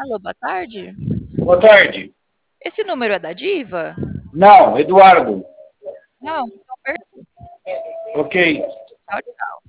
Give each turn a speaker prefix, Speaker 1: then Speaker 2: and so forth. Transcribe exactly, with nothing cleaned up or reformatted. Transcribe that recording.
Speaker 1: Alô, boa tarde.
Speaker 2: Boa tarde.
Speaker 1: Esse número é da Diva?
Speaker 2: Não, Eduardo.
Speaker 1: Não, então per
Speaker 2: Ok.
Speaker 1: Tchau, tchau.